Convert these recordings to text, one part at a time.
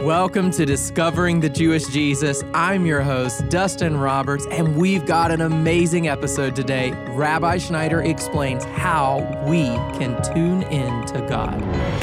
Welcome to Discovering the Jewish Jesus. I'm your host, Dustin Roberts, and we've got an amazing episode today. Rabbi Schneider explains how we can tune in to God.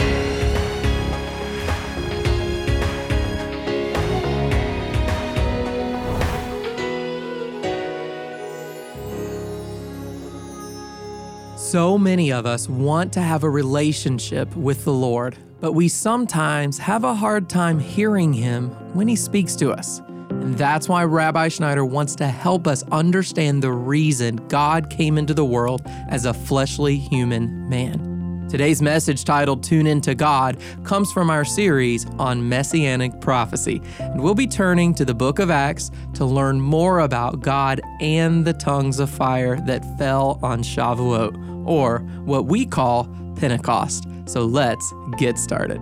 So many of us want to have a relationship with the Lord, but we sometimes have a hard time hearing Him when He speaks to us. And that's why Rabbi Schneider wants to help us understand the reason God came into the world as a fleshly human man. Today's message, titled Tune Into God, comes from our series on Messianic prophecy, and we'll be turning to the book of Acts to learn more about God and the tongues of fire that fell on Shavuot, or what we call Pentecost. So let's get started.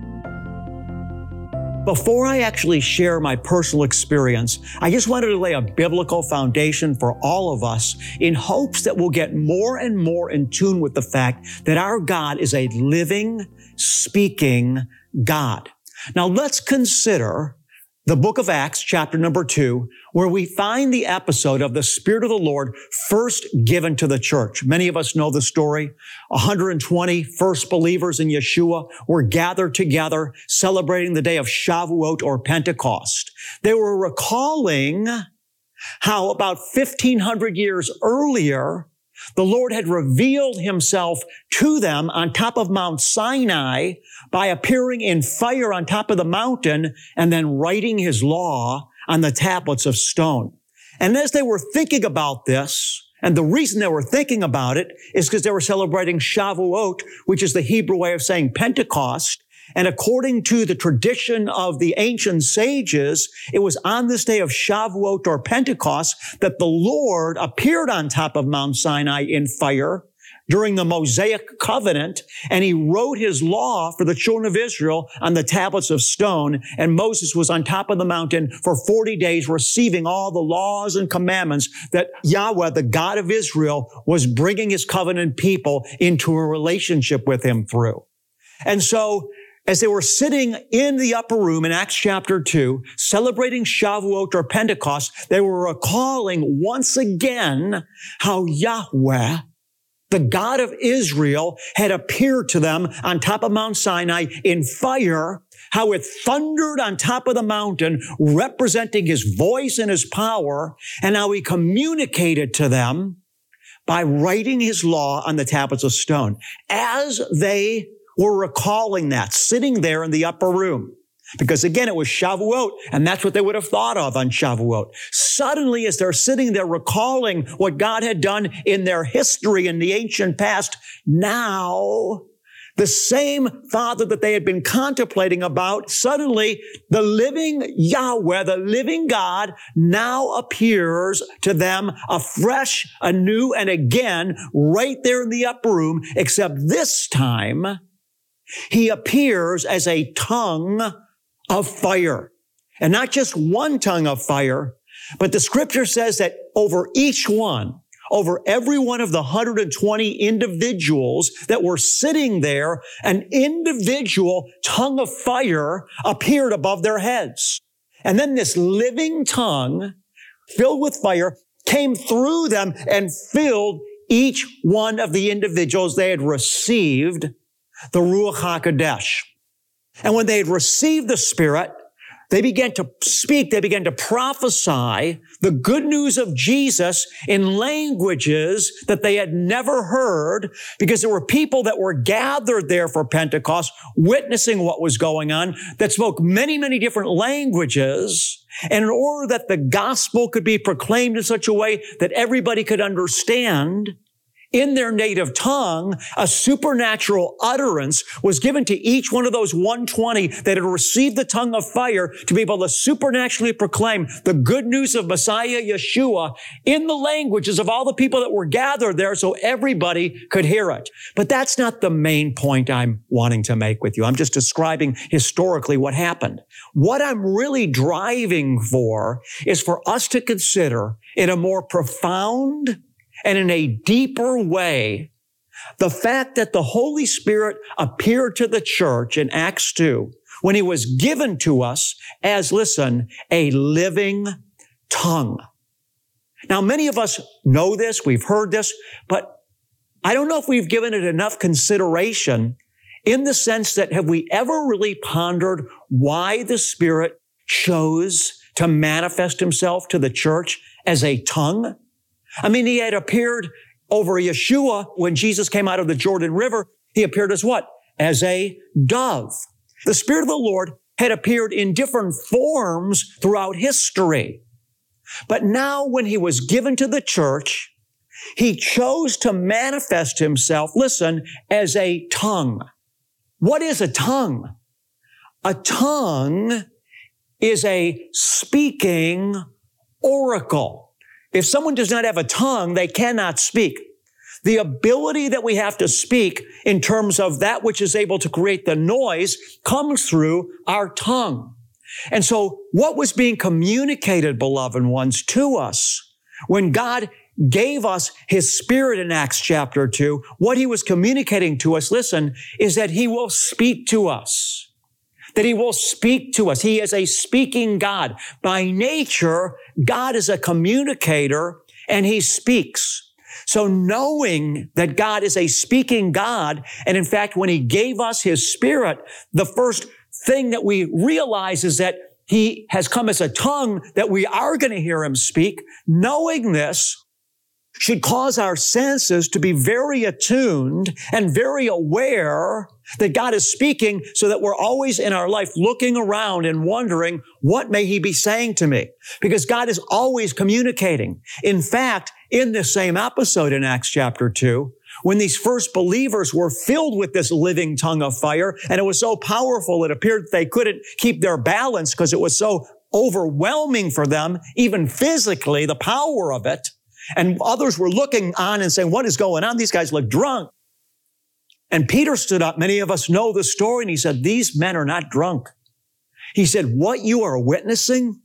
Before I actually share my personal experience, I just wanted to lay a biblical foundation for all of us in hopes that we'll get more and more in tune with the fact that our God is a living, speaking God. Now let's consider the book of Acts, chapter number 2, where we find the episode of the Spirit of the Lord first given to the church. Many of us know the story. 120 first believers in Yeshua were gathered together celebrating the day of Shavuot or Pentecost. They were recalling how about 1,500 years earlier, the Lord had revealed Himself to them on top of Mount Sinai by appearing in fire on top of the mountain and then writing His law on the tablets of stone. And as they were thinking about this, and the reason they were thinking about it is because they were celebrating Shavuot, which is the Hebrew way of saying Pentecost. And according to the tradition of the ancient sages, it was on this day of Shavuot or Pentecost that the Lord appeared on top of Mount Sinai in fire during the Mosaic covenant, and He wrote His law for the children of Israel on the tablets of stone, and Moses was on top of the mountain for 40 days receiving all the laws and commandments that Yahweh, the God of Israel, was bringing His covenant people into a relationship with Him through. And so, as they were sitting in the upper room in Acts chapter 2, celebrating Shavuot or Pentecost, they were recalling once again how Yahweh, the God of Israel, had appeared to them on top of Mount Sinai in fire, how it thundered on top of the mountain, representing His voice and His power, and how He communicated to them by writing His law on the tablets of stone. As they were recalling that, sitting there in the upper room, because again, it was Shavuot, and that's what they would have thought of on Shavuot. Suddenly, as they're sitting there recalling what God had done in their history in the ancient past, now the same Father that they had been contemplating about, suddenly the living Yahweh, the living God, now appears to them afresh, anew, and again, right there in the upper room, except this time, He appears as a tongue of fire. And not just one tongue of fire, but the scripture says that over every one of the 120 individuals that were sitting there, an individual tongue of fire appeared above their heads. And then this living tongue, filled with fire, came through them and filled each one of the individuals. They had received the Ruach HaKodesh. And when they had received the Spirit, they began to speak, they began to prophesy the good news of Jesus in languages that they had never heard, because there were people that were gathered there for Pentecost, witnessing what was going on, that spoke many, many different languages. And in order that the gospel could be proclaimed in such a way that everybody could understand, in their native tongue, a supernatural utterance was given to each one of those 120 that had received the tongue of fire to be able to supernaturally proclaim the good news of Messiah Yeshua in the languages of all the people that were gathered there so everybody could hear it. But that's not the main point I'm wanting to make with you. I'm just describing historically what happened. What I'm really driving for is for us to consider in a more profound and in a deeper way the fact that the Holy Spirit appeared to the church in Acts 2 when he was given to us as, listen, a living tongue. Now, many of us know this, we've heard this, but I don't know if we've given it enough consideration in the sense that have we ever really pondered why the Spirit chose to manifest himself to the church as a tongue? I mean, he had appeared over Yeshua when Jesus came out of the Jordan River. He appeared as what? As a dove. The Spirit of the Lord had appeared in different forms throughout history. But now when he was given to the church, he chose to manifest himself, listen, as a tongue. What is a tongue? A tongue is a speaking oracle. If someone does not have a tongue, they cannot speak. The ability that we have to speak in terms of that which is able to create the noise comes through our tongue. And so what was being communicated, beloved ones, to us when God gave us his Spirit in Acts chapter 2, what he was communicating to us, listen, is that he will speak to us. That he will speak to us. He is a speaking God. By nature, God is a communicator and he speaks. So knowing that God is a speaking God, and in fact, when he gave us his Spirit, the first thing that we realize is that he has come as a tongue that we are going to hear him speak. Knowing this should cause our senses to be very attuned and very aware that God is speaking, so that we're always in our life looking around and wondering, what may he be saying to me? Because God is always communicating. In fact, in this same episode in Acts chapter 2, when these first believers were filled with this living tongue of fire, and it was so powerful, it appeared that they couldn't keep their balance because it was so overwhelming for them, even physically, the power of it. And others were looking on and saying, what is going on? These guys look drunk. And Peter stood up. Many of us know the story. And he said, these men are not drunk. He said, what you are witnessing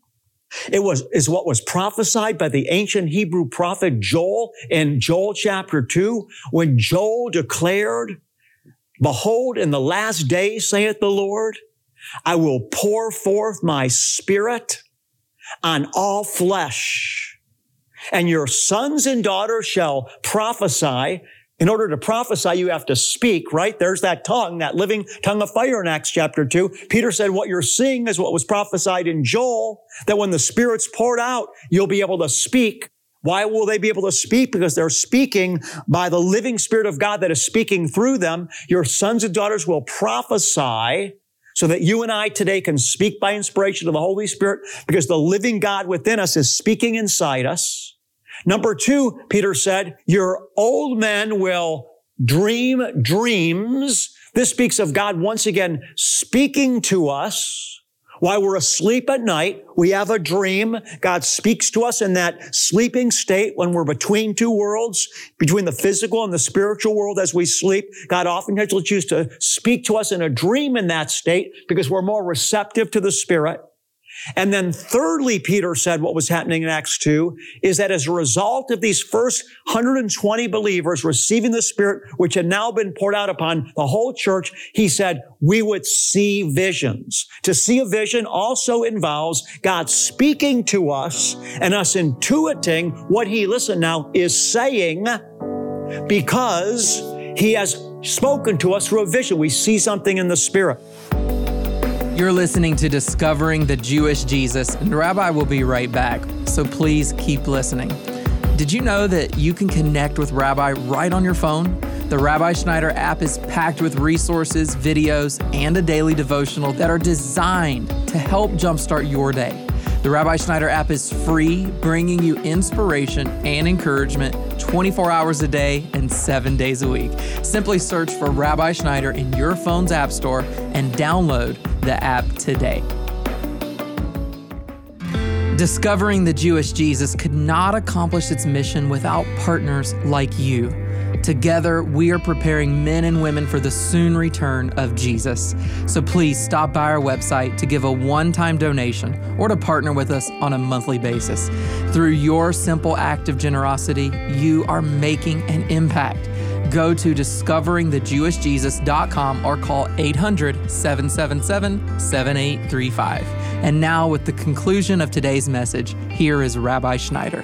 is what was prophesied by the ancient Hebrew prophet Joel in Joel chapter 2, when Joel declared, behold, in the last days, saith the Lord, I will pour forth my Spirit on all flesh, and your sons and daughters shall prophesy. In order to prophesy, you have to speak, right? There's that tongue, that living tongue of fire in Acts chapter 2. Peter said, what you're seeing is what was prophesied in Joel, that when the Spirit's poured out, you'll be able to speak. Why will they be able to speak? Because they're speaking by the living Spirit of God that is speaking through them. Your sons and daughters will prophesy, so that you and I today can speak by inspiration of the Holy Spirit, because the living God within us is speaking inside us. Number 2, Peter said, your old men will dream dreams. This speaks of God once again speaking to us while we're asleep at night. We have a dream. God speaks to us in that sleeping state when we're between two worlds, between the physical and the spiritual world as we sleep. God oftentimes will choose to speak to us in a dream in that state because we're more receptive to the Spirit. And then thirdly, Peter said what was happening in Acts 2 is that as a result of these first 120 believers receiving the Spirit, which had now been poured out upon the whole church, he said, we would see visions. To see a vision also involves God speaking to us and us intuiting what he, listen now, is saying, because he has spoken to us through a vision. We see something in the Spirit. You're listening to Discovering the Jewish Jesus, and Rabbi will be right back, so please keep listening. Did you know that you can connect with Rabbi right on your phone? The Rabbi Schneider app is packed with resources, videos, and a daily devotional that are designed to help jumpstart your day. The Rabbi Schneider app is free, bringing you inspiration and encouragement 24 hours a day and 7 days a week. Simply search for Rabbi Schneider in your phone's app store and download the app today. Discovering the Jewish Jesus could not accomplish its mission without partners like you. Together, we are preparing men and women for the soon return of Jesus. So please stop by our website to give a one-time donation or to partner with us on a monthly basis. Through your simple act of generosity, you are making an impact. Go to discoveringthejewishjesus.com or call 800-777-7835. And now with the conclusion of today's message, here is Rabbi Schneider.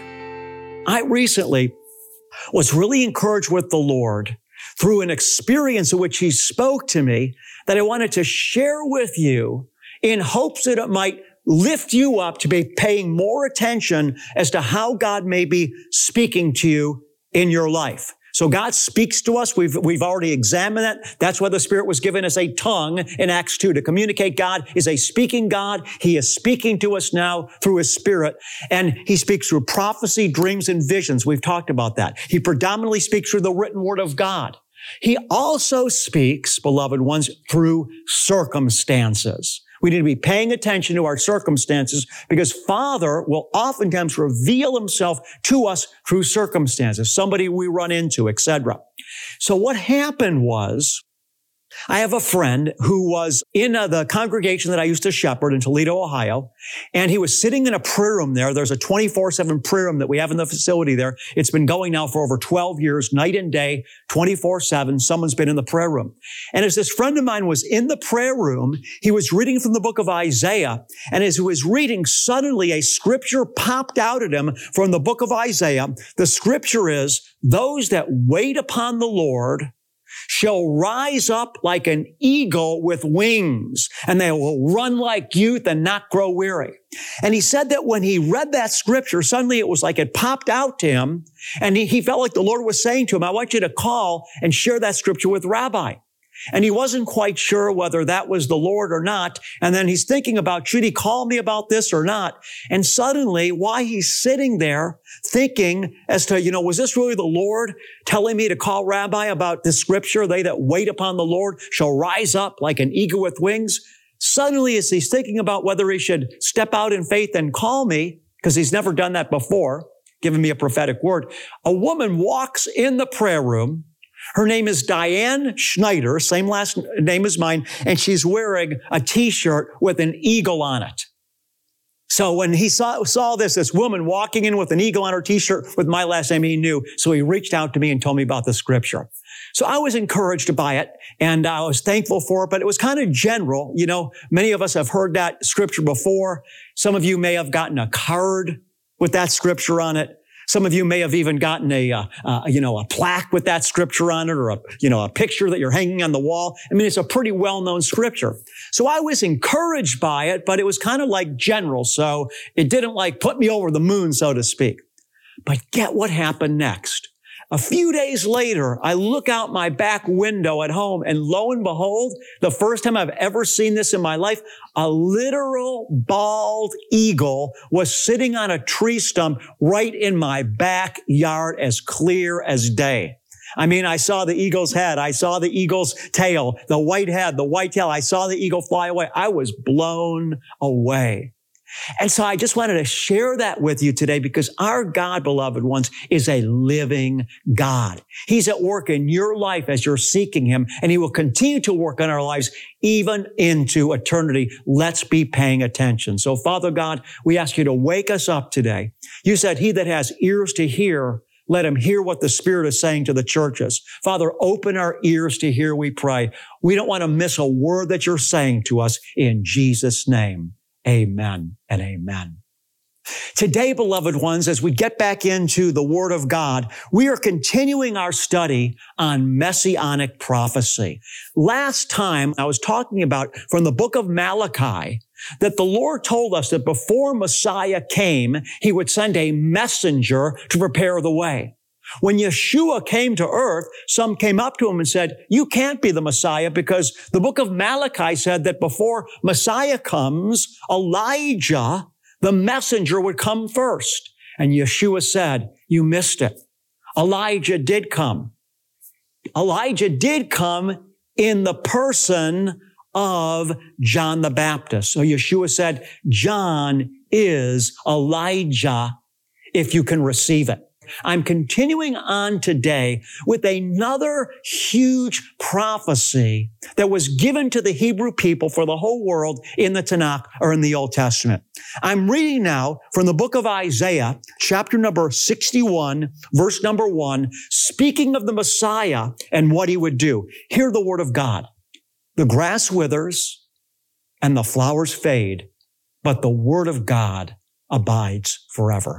I recently was really encouraged with the Lord through an experience in which He spoke to me that I wanted to share with you in hopes that it might lift you up to be paying more attention as to how God may be speaking to you in your life. So God speaks to us. We've already examined that. That's why the Spirit was given as a tongue in Acts 2 to communicate. God is a speaking God. He is speaking to us now through His Spirit, and He speaks through prophecy, dreams, and visions. We've talked about that. He predominantly speaks through the written word of God. He also speaks, beloved ones, through circumstances. We need to be paying attention to our circumstances because Father will oftentimes reveal Himself to us through circumstances, somebody we run into, etc. So what happened was, I have a friend who was in the congregation that I used to shepherd in Toledo, Ohio, and he was sitting in a prayer room there. There's a 24/7 prayer room that we have in the facility there. It's been going now for over 12 years, night and day, 24/7. Someone's been in the prayer room. And as this friend of mine was in the prayer room, he was reading from the book of Isaiah. And as he was reading, suddenly a scripture popped out at him from the book of Isaiah. The scripture is, "Those that wait upon the Lord shall rise up like an eagle with wings, and they will run like youth and not grow weary." And he said that when he read that scripture, suddenly it was like it popped out to him, and he felt like the Lord was saying to him, "I want you to call and share that scripture with Rabbi." And he wasn't quite sure whether that was the Lord or not. And then he's thinking about, should he call me about this or not? And suddenly, while he's sitting there thinking as to, was this really the Lord telling me to call Rabbi about this scripture? "They that wait upon the Lord shall rise up like an eagle with wings." Suddenly, as he's thinking about whether he should step out in faith and call me, because he's never done that before, giving me a prophetic word, a woman walks in the prayer room. Her name is Diane Schneider, same last name as mine, and she's wearing a T-shirt with an eagle on it. So when he saw this woman walking in with an eagle on her T-shirt with my last name, he knew. So he reached out to me and told me about the scripture. So I was encouraged by it, and I was thankful for it, but it was kind of general. Many of us have heard that scripture before. Some of you may have gotten a card with that scripture on it. Some of you may have even gotten a plaque with that scripture on it, or a picture that you're hanging on the wall. I mean, it's a pretty well-known scripture. So I was encouraged by it, but it was kind of like general. So it didn't put me over the moon, so to speak. But get what happened next. A few days later, I look out my back window at home, and lo and behold, the first time I've ever seen this in my life, a literal bald eagle was sitting on a tree stump right in my backyard, as clear as day. I mean, I saw the eagle's head. I saw the eagle's tail, the white head, the white tail. I saw the eagle fly away. I was blown away. And so I just wanted to share that with you today because our God, beloved ones, is a living God. He's at work in your life as you're seeking Him, and He will continue to work in our lives even into eternity. Let's be paying attention. So, Father God, we ask you to wake us up today. You said, "He that has ears to hear, let him hear what the Spirit is saying to the churches." Father, open our ears to hear, we pray. We don't want to miss a word that you're saying to us. In Jesus' name. Amen and amen. Today, beloved ones, as we get back into the Word of God, we are continuing our study on Messianic prophecy. Last time I was talking about from the book of Malachi that the Lord told us that before Messiah came, He would send a messenger to prepare the way. When Yeshua came to earth, some came up to Him and said, "You can't be the Messiah because the book of Malachi said that before Messiah comes, Elijah, the messenger, would come first." And Yeshua said, "You missed it. Elijah did come. Elijah did come in the person of John the Baptist." So Yeshua said, John is Elijah if you can receive it. I'm continuing on today with another huge prophecy that was given to the Hebrew people for the whole world in the Tanakh or in the Old Testament. I'm reading now from the book of Isaiah, chapter number 61, verse number 1, speaking of the Messiah and what he would do. Hear the word of God. The grass withers and the flowers fade, but the word of God abides forever.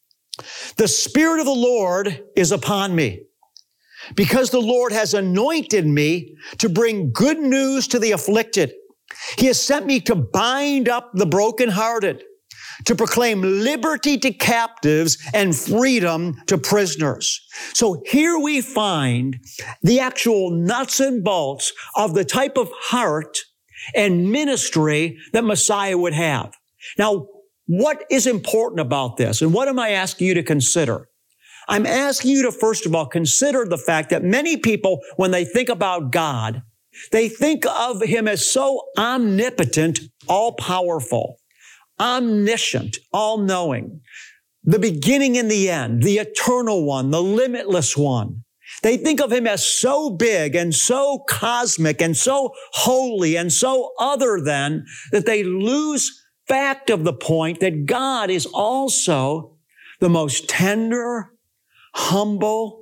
The Spirit of the Lord is upon me, because the Lord has anointed me to bring good news to the afflicted. He has sent me to bind up the brokenhearted, to proclaim liberty to captives and freedom to prisoners. So here we find the actual nuts and bolts of the type of heart and ministry that Messiah would have. Now, what is important about this? And what am I asking you to consider? I'm asking you to, first of all, consider the fact that many people, when they think about God, they think of him as so omnipotent, all-powerful, omniscient, all-knowing, the beginning and the end, the eternal one, the limitless one. They think of him as so big and so cosmic and so holy and so other than that they lose fact of the point that God is also the most tender, humble,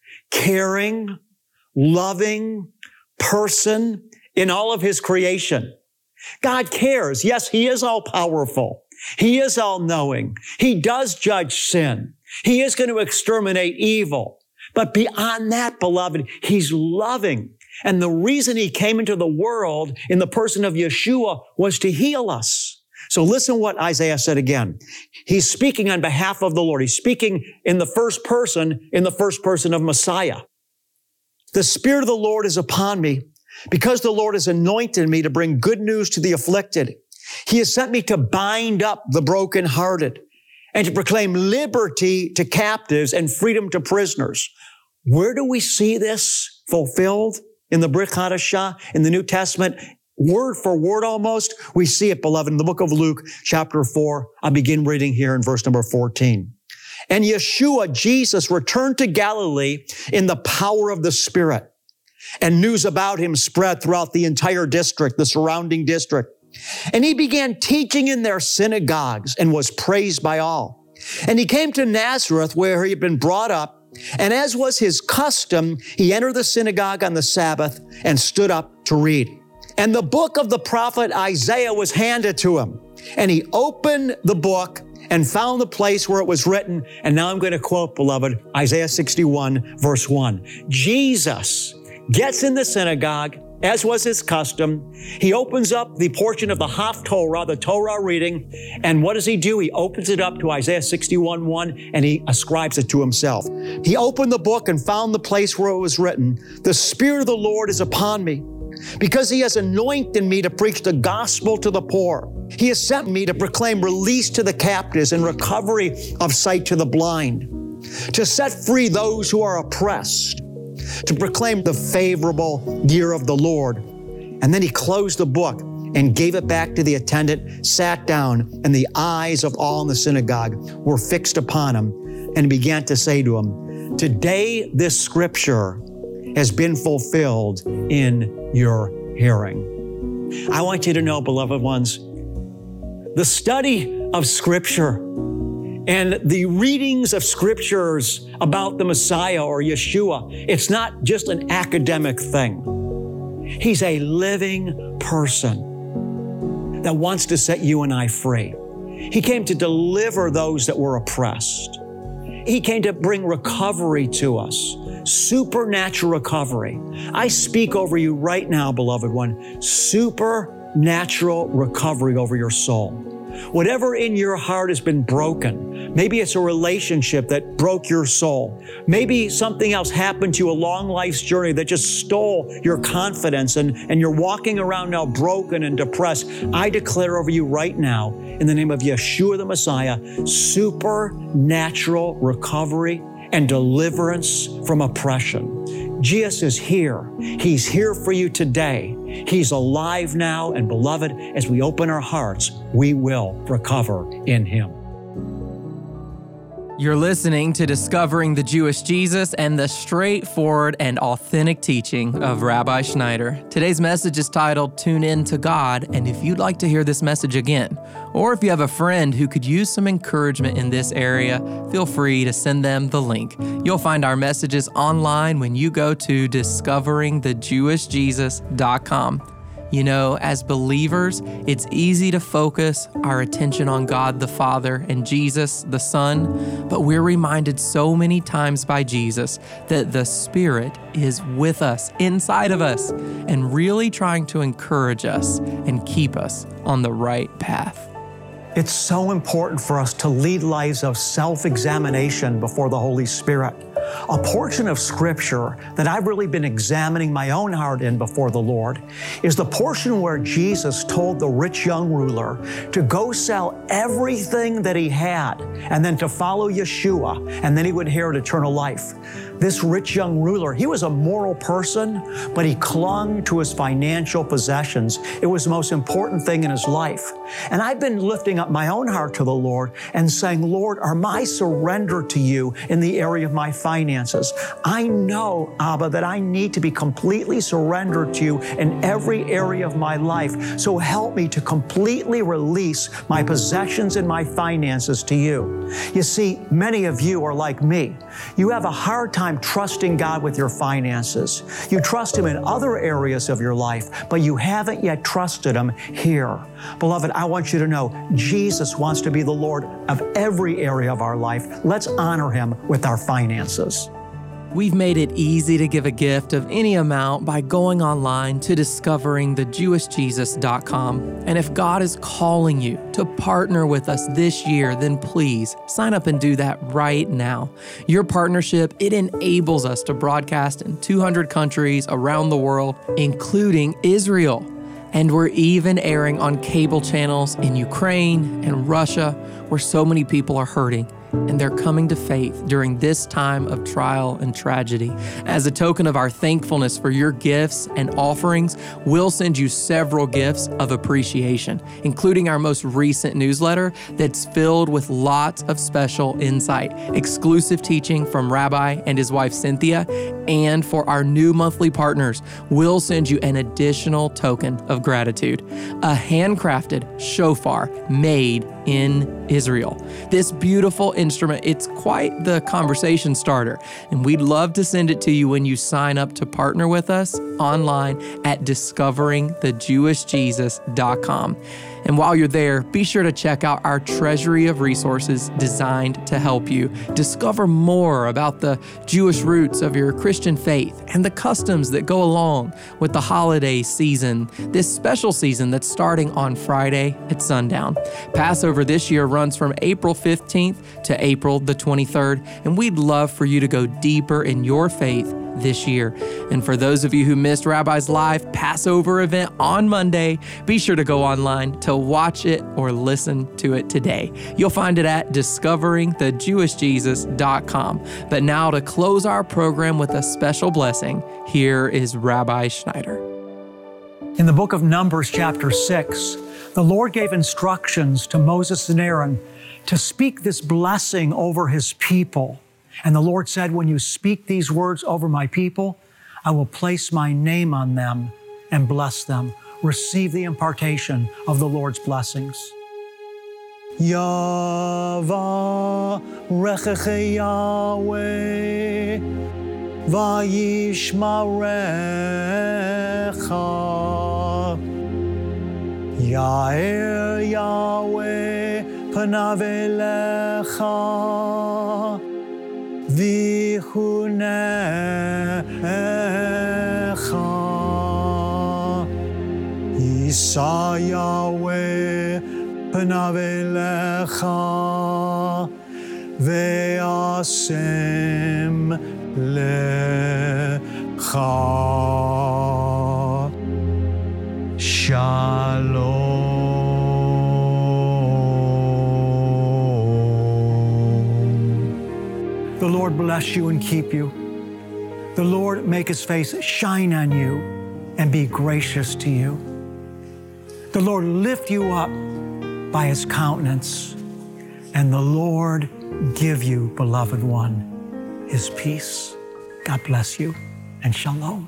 caring, loving person in all of his creation. God cares. Yes, he is all powerful. He is all knowing. He does judge sin. He is going to exterminate evil. But beyond that, beloved, he's loving. And the reason he came into the world in the person of Yeshua was to heal us. So listen what Isaiah said again. He's speaking on behalf of the Lord. He's speaking in the first person of Messiah. The Spirit of the Lord is upon me, because the Lord has anointed me to bring good news to the afflicted. He has sent me to bind up the brokenhearted and to proclaim liberty to captives and freedom to prisoners. Where do we see this fulfilled? In the Brit Hadashah, in the New Testament? Word for word almost. We see it, beloved, in the book of Luke, chapter 4. I'll begin reading here in verse number 14. And Yeshua, Jesus, returned to Galilee in the power of the Spirit. And news about him spread throughout the entire district, the surrounding district. And he began teaching in their synagogues and was praised by all. And he came to Nazareth, where he had been brought up. And as was his custom, he entered the synagogue on the Sabbath and stood up to read. And the book of the prophet Isaiah was handed to him. And he opened the book and found the place where it was written. And now I'm going to quote, beloved, Isaiah 61, verse 1. Jesus gets in the synagogue, as was his custom. He opens up the portion of the Haftorah, the Torah reading. And what does he do? He opens it up to Isaiah 61:1, and he ascribes it to himself. He opened the book and found the place where it was written, "The Spirit of the Lord is upon me, because he has anointed me to preach the gospel to the poor. He has sent me to proclaim release to the captives and recovery of sight to the blind, to set free those who are oppressed, to proclaim the favorable year of the Lord." And then he closed the book and gave it back to the attendant, sat down, and the eyes of all in the synagogue were fixed upon him. And he began to say to him, "Today this scripture has been fulfilled in your hearing." I want you to know, beloved ones, the study of Scripture and the readings of Scriptures about the Messiah or Yeshua, it's not just an academic thing. He's a living person that wants to set you and I free. He came to deliver those that were oppressed. He came to bring recovery to us. Supernatural recovery. I speak over you right now, beloved one, supernatural recovery over your soul. Whatever in your heart has been broken, maybe it's a relationship that broke your soul. Maybe something else happened to you along life's journey that just stole your confidence and you're walking around now broken and depressed. I declare over you right now, in the name of Yeshua the Messiah, supernatural recovery and deliverance from oppression. Jesus is here. He's here for you today. He's alive now. And beloved, as we open our hearts, we will recover in Him. You're listening to Discovering the Jewish Jesus and the straightforward and authentic teaching of Rabbi Schneider. Today's message is titled, Tune In to God, and if you'd like to hear this message again, or if you have a friend who could use some encouragement in this area, feel free to send them the link. You'll find our messages online when you go to discoveringthejewishjesus.com. You know, as believers, it's easy to focus our attention on God the Father and Jesus the Son, but we're reminded so many times by Jesus that the Spirit is with us, inside of us, and really trying to encourage us and keep us on the right path. It's so important for us to lead lives of self-examination before the Holy Spirit. A portion of Scripture that I've really been examining my own heart in before the Lord is the portion where Jesus told the rich young ruler to go sell everything that he had and then to follow Yeshua, and then he would inherit eternal life. This rich young ruler, he was a moral person, but he clung to his financial possessions. It was the most important thing in his life. And I've been lifting up my own heart to the Lord and saying, Lord, are my surrender to you in the area of my finances? I know, Abba, that I need to be completely surrendered to you in every area of my life. So help me to completely release my possessions and my finances to you. You see, many of you are like me. You have a hard time trusting God with your finances. You trust Him in other areas of your life, but you haven't yet trusted Him here. Beloved, I want you to know Jesus wants to be the Lord of every area of our life. Let's honor Him with our finances. We've made it easy to give a gift of any amount by going online to discoveringthejewishjesus.com. And if God is calling you to partner with us this year, then please sign up and do that right now. Your partnership, it enables us to broadcast in 200 countries around the world, including Israel. And we're even airing on cable channels in Ukraine and Russia, where so many people are hurting, and they're coming to faith during this time of trial and tragedy. As a token of our thankfulness for your gifts and offerings, we'll send you several gifts of appreciation, including our most recent newsletter that's filled with lots of special insight, exclusive teaching from Rabbi and his wife Cynthia, and for our new monthly partners, we'll send you an additional token of gratitude, a handcrafted shofar made in Israel. This beautiful instrument, it's quite the conversation starter, and we'd love to send it to you when you sign up to partner with us online at discoveringthejewishjesus.com. And while you're there, be sure to check out our treasury of resources designed to help you discover more about the Jewish roots of your Christian faith and the customs that go along with the holiday season, this special season that's starting on Friday at sundown. Passover this year runs from April 15th to April the 23rd, and we'd love for you to go deeper in your faith this year. And for those of you who missed Rabbi's live Passover event on Monday, be sure to go online to watch it or listen to it today. You'll find it at discoveringthejewishjesus.com. But now to close our program with a special blessing, here is Rabbi Schneider. In the book of Numbers, chapter 6, the Lord gave instructions to Moses and Aaron to speak this blessing over His people. And the Lord said, when you speak these words over my people, I will place my name on them and bless them. Receive the impartation of the Lord's blessings. Yavarechecha Yahweh vayishmarecha. Ya'er Yahweh panav elecha vichunecha. Yisa Yahweh panav elecha ve'asem lecha. Shalom. The Lord bless you and keep you. The Lord make His face shine on you and be gracious to you. The Lord lift you up by His countenance, and the Lord give you, beloved one, His peace. God bless you, and shalom.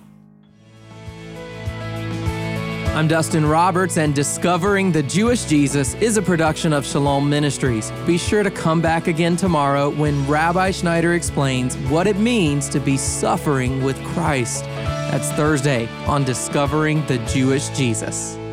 I'm Dustin Roberts, and Discovering the Jewish Jesus is a production of Shalom Ministries. Be sure to come back again tomorrow when Rabbi Schneider explains what it means to be suffering with Christ. That's Thursday on Discovering the Jewish Jesus.